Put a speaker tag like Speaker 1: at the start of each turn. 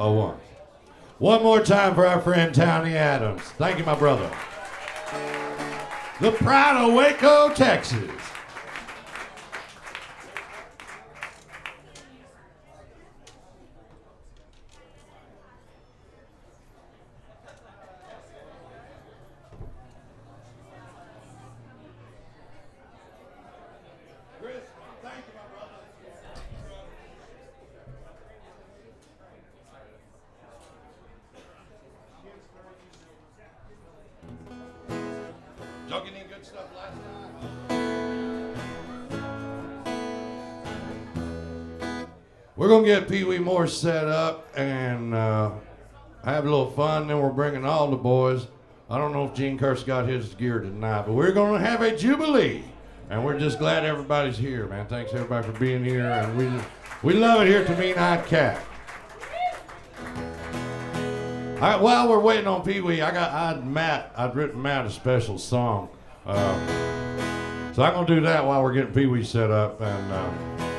Speaker 1: 1. One more time for our friend Townie Adams. Thank you, my brother. The pride of Waco, Texas. Y'all get any good stuff last night? We're going to get Pee Wee Morse set up and have a little fun. Then we're bringing all the boys. I don't know if Gene Curse got his gear tonight, but we're going to have a jubilee. And we're just glad everybody's here, man. Thanks, everybody, for being here. And we love it here at the Mean-Eyed Cat. All right, while we're waiting on Pee Wee, I'd written Matt a special song. So I'm going to do that while we're getting Pee Wee set up. And